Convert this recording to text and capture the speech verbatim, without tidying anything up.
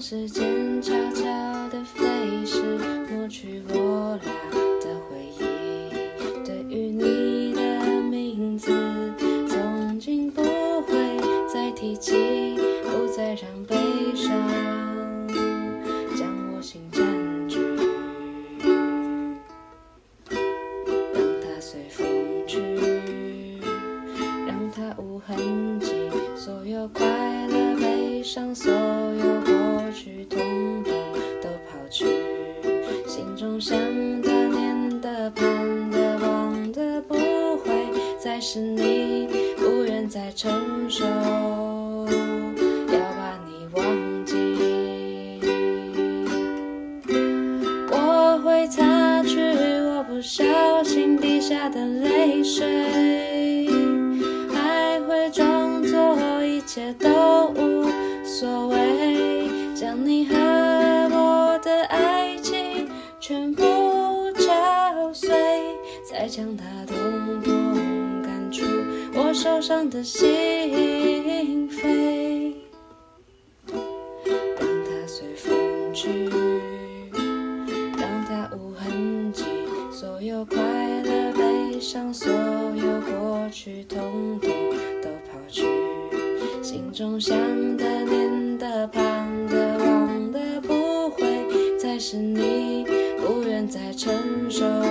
时间悄悄地飞逝，抹去我俩的回忆。对于你的名字，从今不会再提起，不再让悲伤将我心占据，让它随风去，让它无痕迹，所有快乐悲伤，所有过去统统都抛去，心中想的念的盼的望的不会再是你，不愿再承受要把你忘记。我会擦去我不小心滴下的泪水，还会装作一切都无所谓，将你和我的爱情全部敲碎，再将它统统赶出我手上的心扉，让它随风去，让它无痕迹，所有快乐悲伤，所有过去统统都抛去，心中想的念的盼的望的不会再是你，不愿再承受